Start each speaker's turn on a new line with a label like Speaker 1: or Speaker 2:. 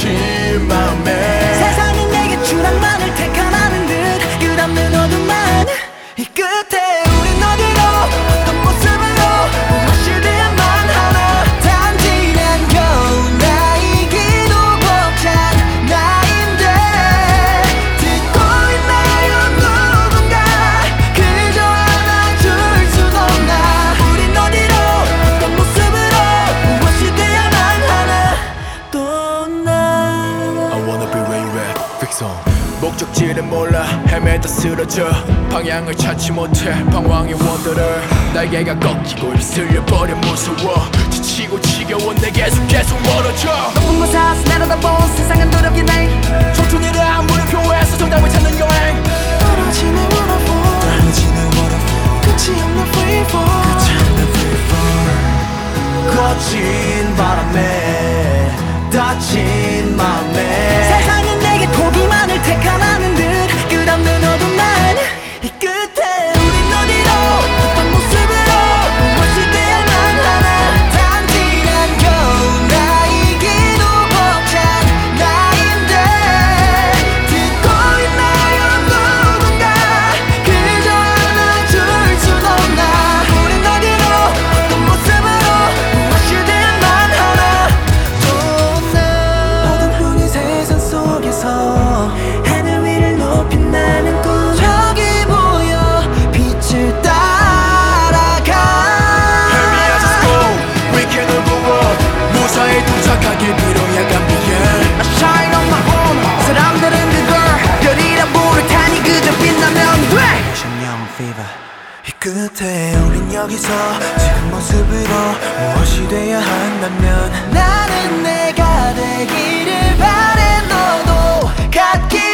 Speaker 1: 다친 마음에
Speaker 2: 세상이 내게 추락만을 택하라는 듯 끝없는 어둠만 이 끝에 우린 어디로 어떤 모습으로 무엇이 돼야만 하나 단지 난 겨우 나이기도 벅찬 나인데 듣고 있나요 누군가 그저 안아줄 순 없나 우린 어디로 어떤 모습으로 무엇이 돼야만 하나 또나
Speaker 1: I wanna be where you at, 픽성 목적지를 몰라 헤매다 쓰러져 방향을 찾지 못해 방황의 원더를 날개가 꺾이고 입술려버려 무서워 지치고 지겨워 내 계속 멀어져
Speaker 2: 높은 곳에서 내려다본 세상은 두렵게 내
Speaker 1: 촌촌이라 물음표에서 정답을 찾는 여행
Speaker 2: 떨어지는 waterfall 끝이 없는 freefall
Speaker 1: 거친 바람에 다친 마음에
Speaker 2: 세상은 내게 포기만을 택하라는 듯 끝없는 어둠만 이 끝에 우린 어디로 어떤 모습으로 무엇이 돼야만 하나 단지 난 겨우 나이기도 벅찬 나인데 듣고 있나요 누군가 그저 안아줄 순 없나 우린 어디로 어떤 모습으로 무엇이 돼야만 하나 또나 어둠뿐인 세상 속에서 하늘 위를 높인 나는 꿈 저기 보여 빛을 따라가
Speaker 1: 위켄을 보고 무사히 도착하길 빌어야 감비해
Speaker 2: I shine on my own 사람들은 그걸 별이라 부를 테니 그저 빛나면 돼 신념 fever 이 끝에 우린 여기서 지금 모습으로 무엇이 돼야 한다면 나는 내가 되기를 바래 너도 갖기